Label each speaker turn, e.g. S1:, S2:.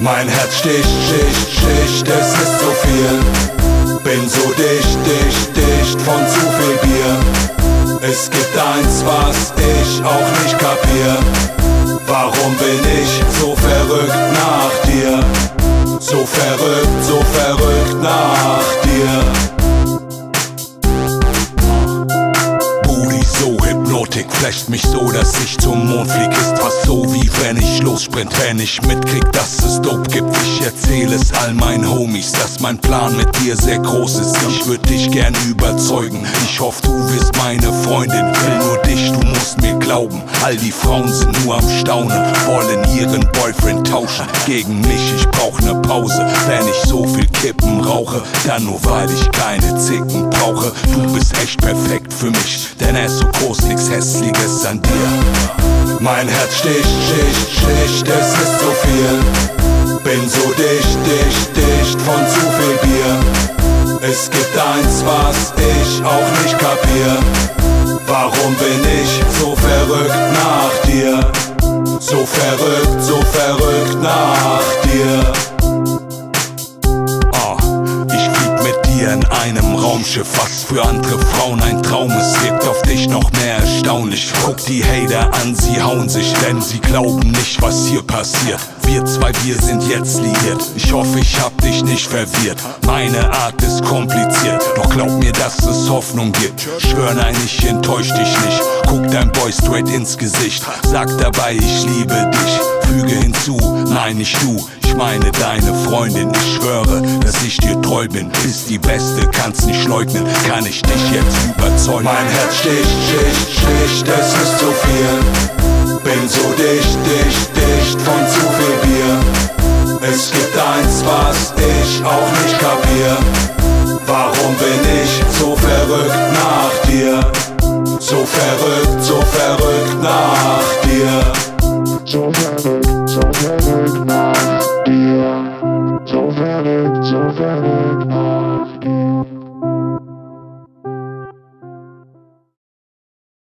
S1: Mein Herz sticht, es ist so viel. Bin so dicht von zu viel Bier. Es gibt eins, was ich auch nicht kapier. Warum bin ich so verrückt nach dir? So verrückt nach dir. Hypnotik flasht mich so, dass ich zum Mond flieg. Ist was so wie wenn ich lossprint, wenn ich mitkrieg, dass es Dope gibt. Ich erzähle es all meinen Homies, dass mein Plan mit dir sehr groß ist. Ich würd dich gern überzeugen, ich hoffe du wirst meine Freundin. Will nur dich, du musst mir glauben. All die Frauen sind nur am Staunen, wollen ihren Boyfriend tauschen gegen mich. Ich brauch ne Pause, wenn ich so viel Kippen rauche, dann nur weil ich keine Zicken brauche. Du bist echt perfekt für mich, denn er ist so groß, nix Hässliches an dir. Mein Herz sticht, es ist so viel. Bin so dicht von zu viel Bier. Es gibt eins, was ich auch nicht kapier. Warum bin ich so verrückt nach dir? So verrückt nach dir. In einem Raumschiff, was für andere Frauen ein Traum ist, wirkt auf dich noch mehr erstaunlich. Guck die Hater an, sie hauen sich, denn sie glauben nicht, was hier passiert. Wir zwei, wir sind jetzt liiert. Ich hoffe, ich hab dich nicht verwirrt. Meine Art ist kompliziert, doch glaub mir, dass es Hoffnung gibt. Schwör nein, ich enttäusch dich nicht. Guck dein Boy straight ins Gesicht, sag dabei, ich liebe dich. Füge hinzu, nein, nicht du, ich meine deine Freundin. Ich schwöre, dass ich dir treu bin, bist die Beste, kannst nicht leugnen, kann ich dich jetzt überzeugen. Mein Herz sticht, es ist so viel. Bin so dicht von zu viel Bier. Es gibt eins, was ich auch nicht kapier. Warum bin ich so verrückt nach dir? So verrückt